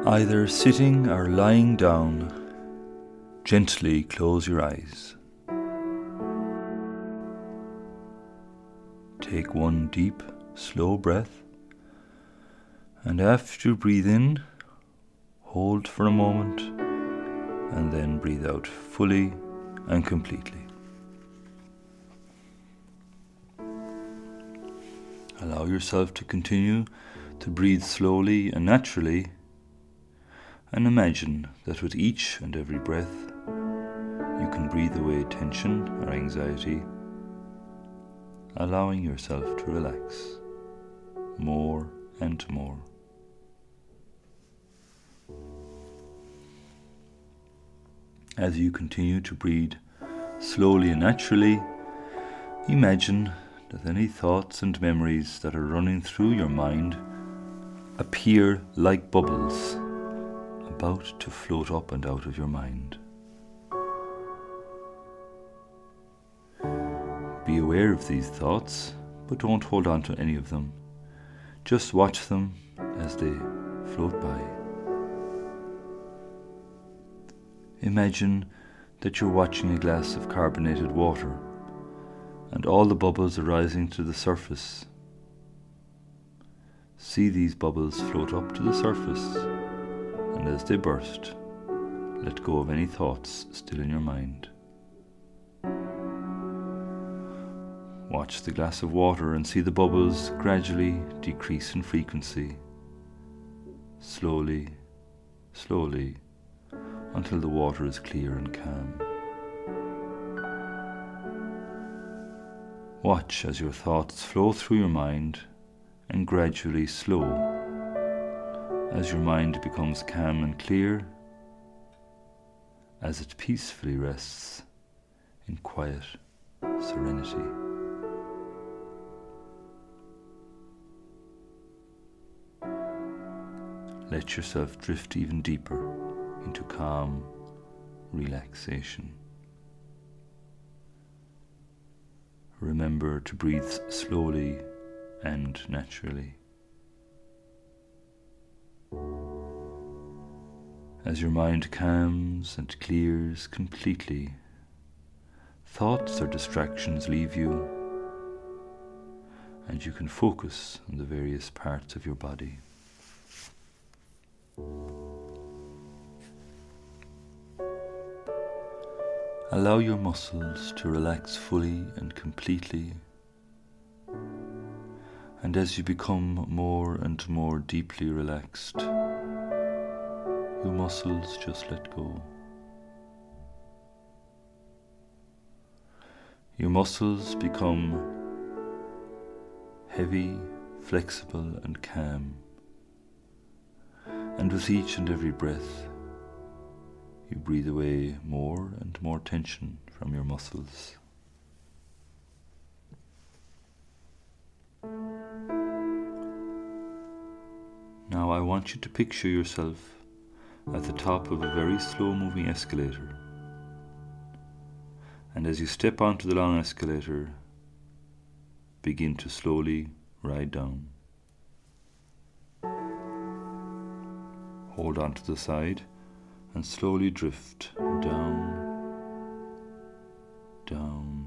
Either sitting or lying down, gently close your eyes. Take one deep, slow breath, and after you breathe in, hold for a moment, and then breathe out fully and completely. Allow yourself to continue to breathe slowly and naturally, and imagine that with each and every breath, you can breathe away tension or anxiety, allowing yourself to relax more and more. As you continue to breathe slowly and naturally, imagine that any thoughts and memories that are running through your mind appear like bubbles about to float up and out of your mind. Be aware of these thoughts, but don't hold on to any of them. Just watch them as they float by. Imagine that you're watching a glass of carbonated water, and all the bubbles are rising to the surface. See these bubbles float up to the surface, and as they burst, let go of any thoughts still in your mind. Watch the glass of water and see the bubbles gradually decrease in frequency, slowly, slowly, until the water is clear and calm. Watch as your thoughts flow through your mind and gradually slow. As your mind becomes calm and clear, as it peacefully rests in quiet serenity. Let yourself drift even deeper into calm relaxation. Remember to breathe slowly and naturally. As your mind calms and clears completely, thoughts or distractions leave you, and you can focus on the various parts of your body. Allow your muscles to relax fully and completely, and as you become more and more deeply relaxed, your muscles just let go. Your muscles become heavy, flexible and calm, and with each and every breath, you breathe away more and more tension from your muscles. Now I want you to picture yourself at the top of a very slow-moving escalator. And as you step onto the long escalator, begin to slowly ride down. Hold on to the side and slowly drift down, down,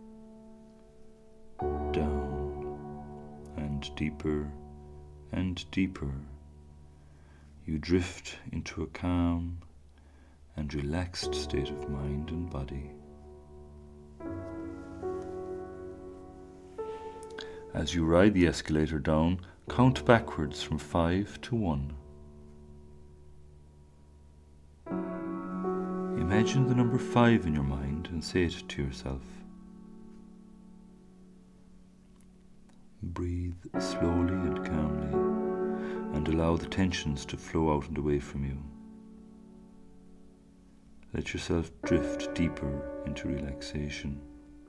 down, and deeper and deeper. You drift into a calm and relaxed state of mind and body. As you ride the escalator down, count backwards from 5 to 1. Imagine the number 5 in your mind and say it to yourself. Breathe slowly and calmly, and allow the tensions to flow out and away from you. Let yourself drift deeper into relaxation.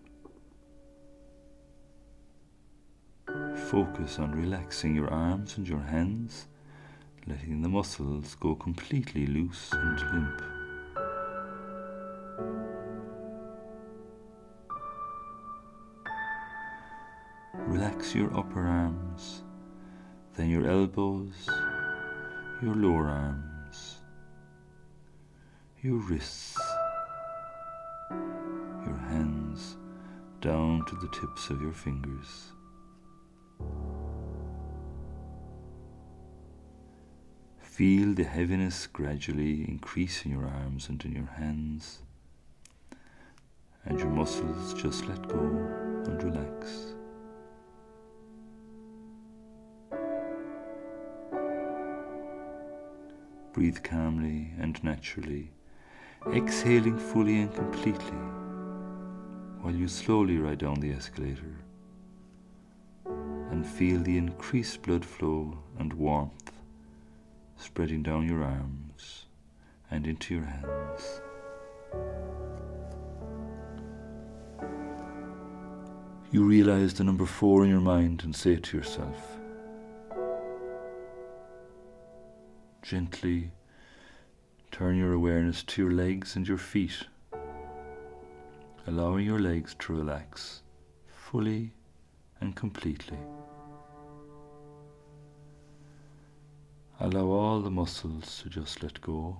Focus on relaxing your arms and your hands, letting the muscles go completely loose and limp. Relax your upper arms, then your elbows, your lower arms, your wrists, your hands down to the tips of your fingers. Feel the heaviness gradually increase in your arms and in your hands, and your muscles just let go and relax. Breathe calmly and naturally, exhaling fully and completely while you slowly ride down the escalator and feel the increased blood flow and warmth spreading down your arms and into your hands. You realize the number 4 in your mind and say to yourself, gently turn your awareness to your legs and your feet, allowing your legs to relax fully and completely. Allow all the muscles to just let go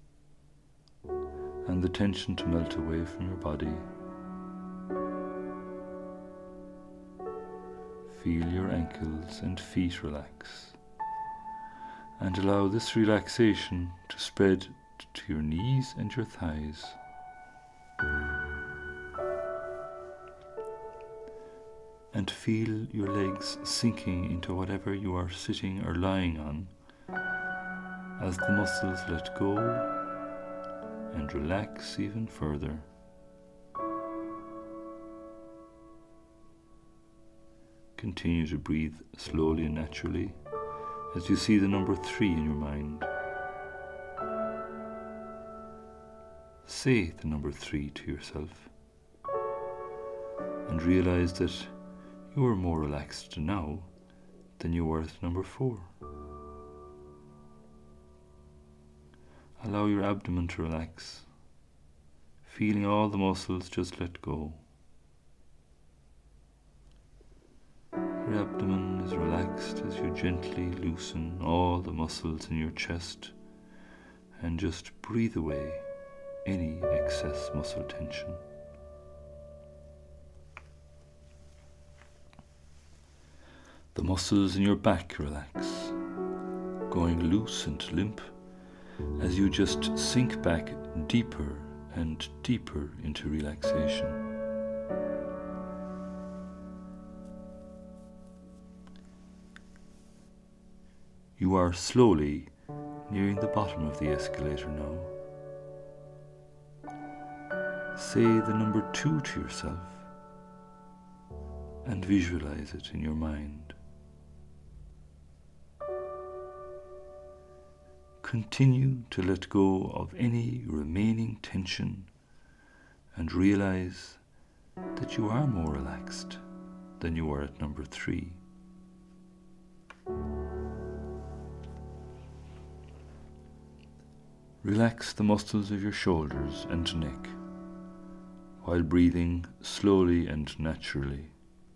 and the tension to melt away from your body. Feel your ankles and feet relax, and allow this relaxation to spread to your knees and your thighs. And feel your legs sinking into whatever you are sitting or lying on as the muscles let go and relax even further. Continue to breathe slowly and naturally as you see the number 3 in your mind. Say the number 3 to yourself and realize that you are more relaxed now than you were at number 4. Allow your abdomen to relax, feeling all the muscles just let go. Your abdomen is relaxed as you gently loosen all the muscles in your chest and just breathe away any excess muscle tension. The muscles in your back relax, going loose and limp as you just sink back deeper and deeper into relaxation. You are slowly nearing the bottom of the escalator now. Say the number 2 to yourself and visualize it in your mind. Continue to let go of any remaining tension and realize that you are more relaxed than you were at number 3. Relax the muscles of your shoulders and neck while breathing slowly and naturally.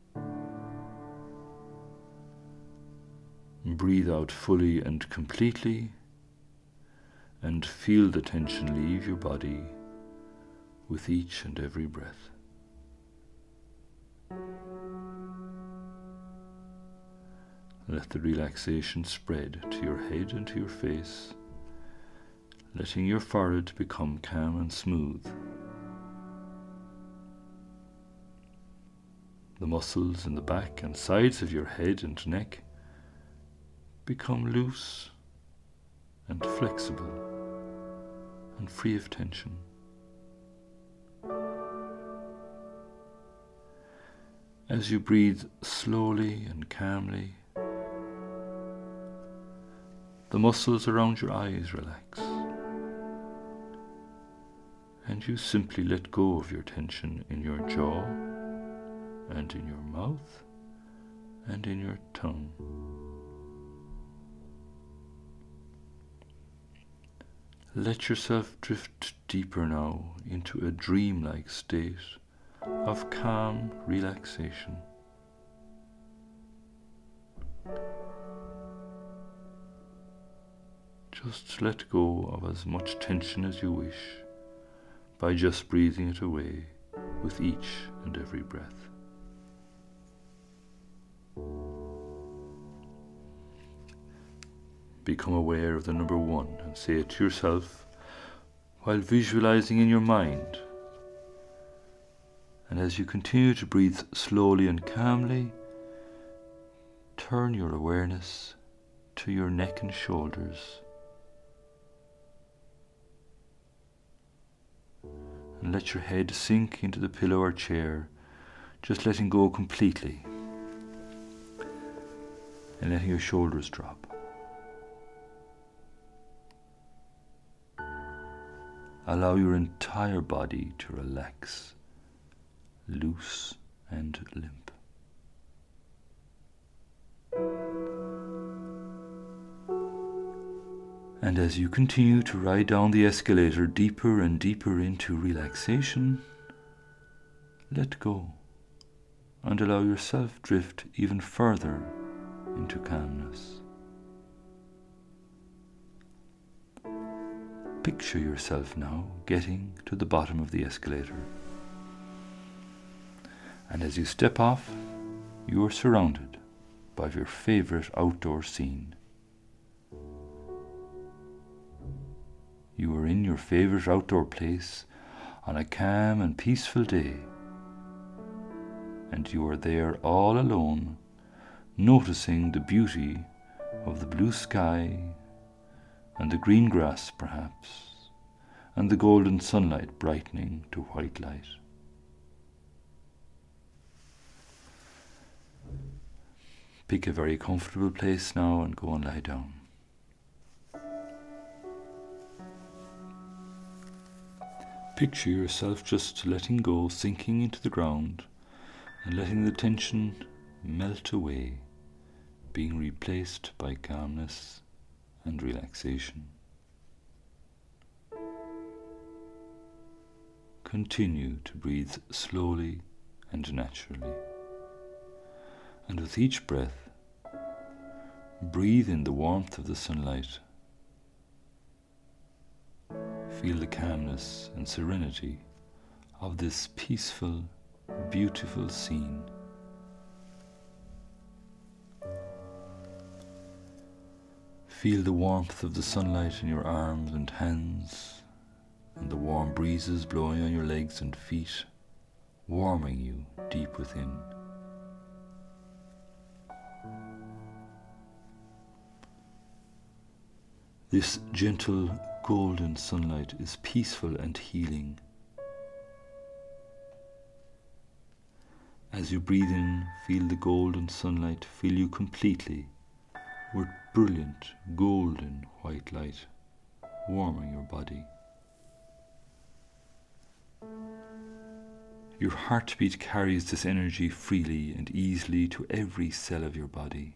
Breathe out fully and completely and feel the tension leave your body with each and every breath. Let the relaxation spread to your head and to your face, letting your forehead become calm and smooth. The muscles in the back and sides of your head and neck become loose and flexible and free of tension. As you breathe slowly and calmly, the muscles around your eyes relax, and you simply let go of your tension in your jaw and in your mouth and in your tongue. Let yourself drift deeper now into a dreamlike state of calm relaxation. Just let go of as much tension as you wish by just breathing it away with each and every breath. Become aware of the number one and say it to yourself while visualizing in your mind. And as you continue to breathe slowly and calmly, turn your awareness to your neck and shoulders. And let your head sink into the pillow or chair, just letting go completely. And letting your shoulders drop. Allow your entire body to relax, loose and limp. And as you continue to ride down the escalator deeper and deeper into relaxation, let go and allow yourself drift even further into calmness. Picture yourself now getting to the bottom of the escalator. And as you step off, you are surrounded by your favorite outdoor scene. You are in your favorite outdoor place on a calm and peaceful day. And you are there all alone, noticing the beauty of the blue sky and the green grass perhaps, and the golden sunlight brightening to white light. Pick a very comfortable place now and go and lie down. Picture yourself just letting go, sinking into the ground, and letting the tension melt away, being replaced by calmness and relaxation. Continue to breathe slowly and naturally. And with each breath, breathe in the warmth of the sunlight. Feel the calmness and serenity of this peaceful, beautiful scene. Feel the warmth of the sunlight in your arms and hands, and the warm breezes blowing on your legs and feet, warming you deep within. This gentle golden sunlight is peaceful and healing. As you breathe in, feel the golden sunlight fill you completely with brilliant golden white light, warming your body. Your heartbeat carries this energy freely and easily to every cell of your body.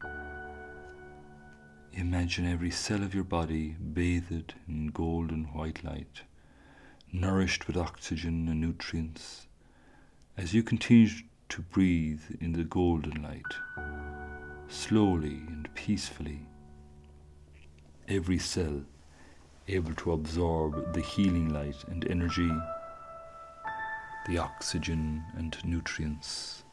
Imagine every cell of your body bathed in golden white light, nourished with oxygen and nutrients, as you continue to breathe in the golden light, slowly and peacefully. Every cell able to absorb the healing light and energy, the oxygen and nutrients.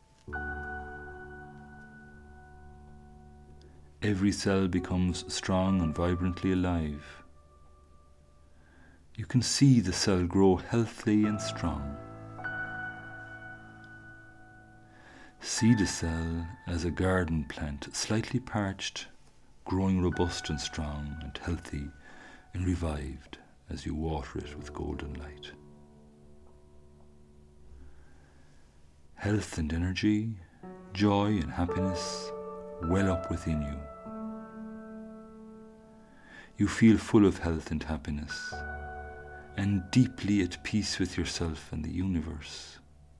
Every cell becomes strong and vibrantly alive. You can see the cell grow healthy and strong. See the cell as a garden plant, slightly parched, growing robust and strong and healthy and revived as you water it with golden light. Health and energy, joy and happiness well up within you. You feel full of health and happiness, and deeply at peace with yourself and the universe.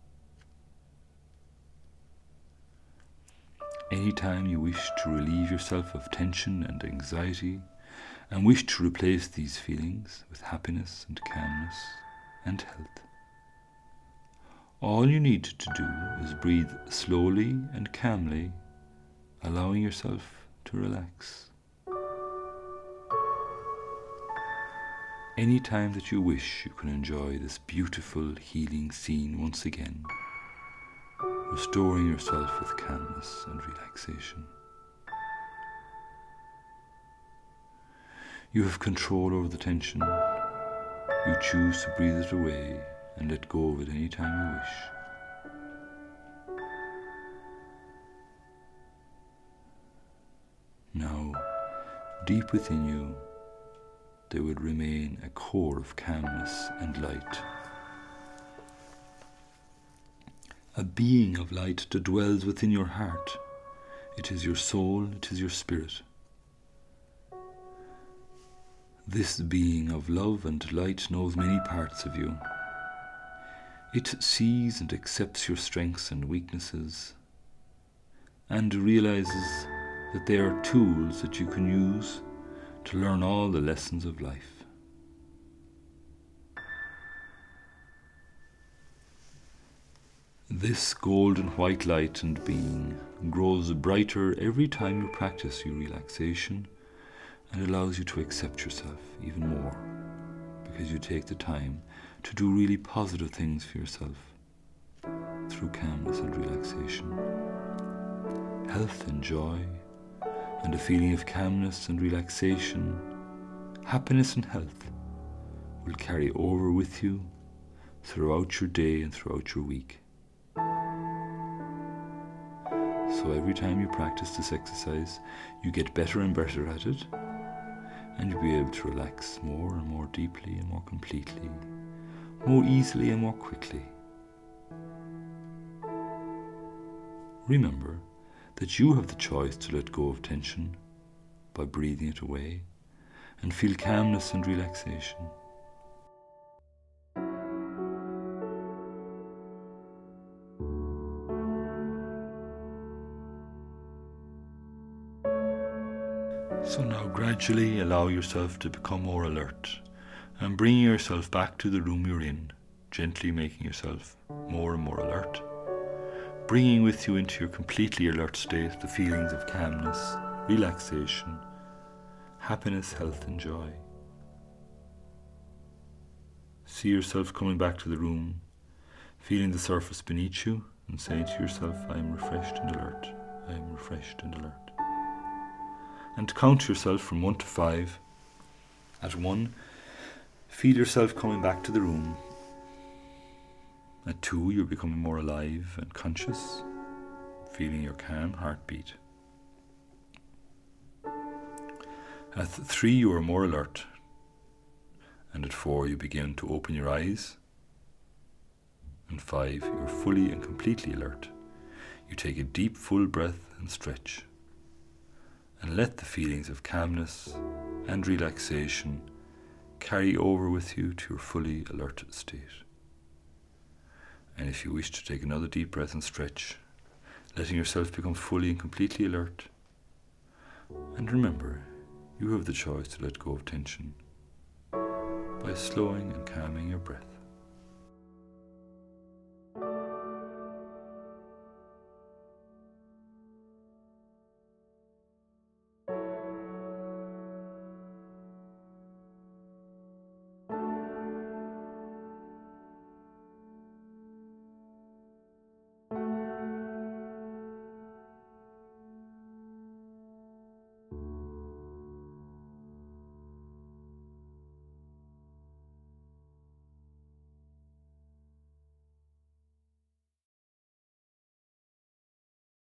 Anytime you wish to relieve yourself of tension and anxiety, and wish to replace these feelings with happiness and calmness and health, all you need to do is breathe slowly and calmly, allowing yourself to relax. Any time that you wish, you can enjoy this beautiful healing scene once again, restoring yourself with calmness and relaxation. You have control over the tension. You choose to breathe it away and let go of it any time you wish. Now, deep within you, there will remain a core of calmness and light. A being of light that dwells within your heart. It is your soul, it is your spirit. This being of love and light knows many parts of you. It sees and accepts your strengths and weaknesses, and realizes that they are tools that you can use to learn all the lessons of life. This golden white light and being grows brighter every time you practice your relaxation, and allows you to accept yourself even more, because you take the time to do really positive things for yourself through calmness and relaxation. Health and joy, and a feeling of calmness and relaxation, happiness and health will carry over with you throughout your day and throughout your week. So every time you practice this exercise, you get better and better at it, and you'll be able to relax more and more deeply and more completely, more easily and more quickly. Remember that you have the choice to let go of tension by breathing it away and feel calmness and relaxation. So now gradually allow yourself to become more alert and bringing yourself back to the room you're in, gently making yourself more and more alert, bringing with you into your completely alert state the feelings of calmness, relaxation, happiness, health and joy. See yourself coming back to the room, feeling the surface beneath you and saying to yourself, I am refreshed and alert, I am refreshed and alert. And count yourself from 1 to 5. At 1, feel yourself coming back to the room. At 2, you're becoming more alive and conscious, feeling your calm heartbeat. At 3, you are more alert. And at 4, you begin to open your eyes. And 5, you're fully and completely alert. You take a deep, full breath and stretch. And let the feelings of calmness and relaxation carry over with you to your fully alert state. And if you wish to take another deep breath and stretch, letting yourself become fully and completely alert. And remember, you have the choice to let go of tension by slowing and calming your breath.